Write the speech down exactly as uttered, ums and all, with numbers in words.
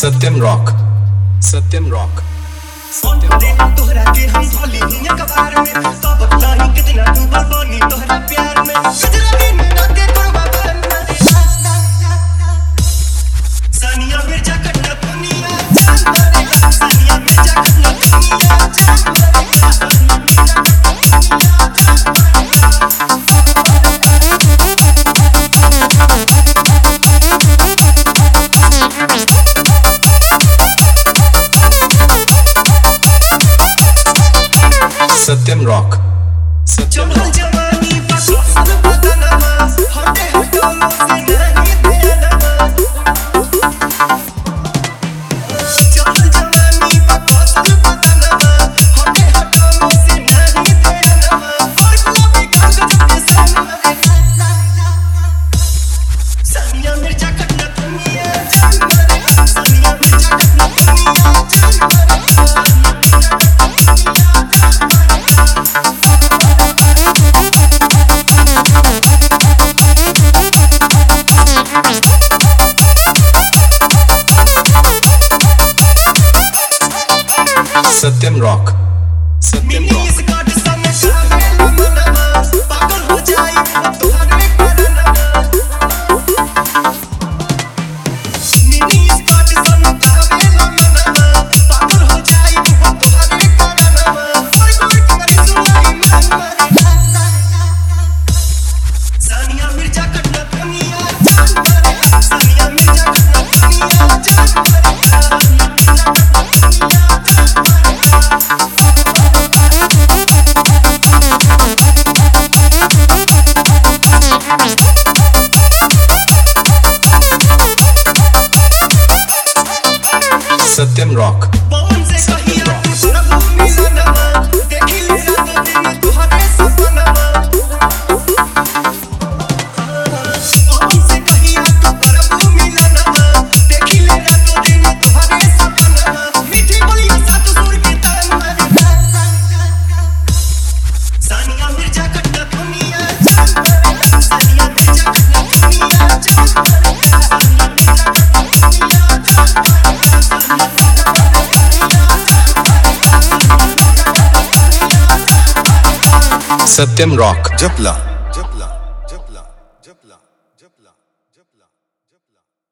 सत्यम rock, Satyam rock, Satyam rock. तोहरा के हम भोली दुनिया कबार में सब नहीं कितना डूबल बनी तोहरा प्यार में गजरा में नाके करवा बन सानिया मिर्जा कटना दुनिया जान मारे सानिया मिर्जा कटना दुनिया जान सत्यम रॉक, सत्यम रॉक। जवानी पसंद बदनमा हटे हटो से नहीं देना चल जवानी पसंद बदनमा हटे हटो से नहीं देना और कोई कागज के सामने सानिया मिर्जा कटना दुनिया जान मारे सानिया मिर्जा कटना दुनिया जान मारे सत्यम रॉक, सत्यम रॉक। पागल हो जाए तुम्हारे करना मिनी स्कॉट सन कावेला मना पागल हो जाए तुम्हारे करना कोई कोई करी सुनाई मन सानिया मिर्जा कटना दुनिया जान मारे सानिया मिर्जा कटना दुनिया जान मारे सत्यम रॉक, पवन से कहिया तू प्रभु मिलना देखी ले रात दिन तुहरे सपना पवन से कहिया तू प्रभु मिलना देखी ले रात दिन तुहरे सपना मीठी बोलिया सात सुर के तान सानिया मिर्जा कटना दुनिया जान मारे सानिया मिर्जा कटना दुनिया जान मारे सानिया मिर्जा कटना दुनिया जान मारे सत्यम रॉक। जपला जपला जपला जपला जपला जपला जपला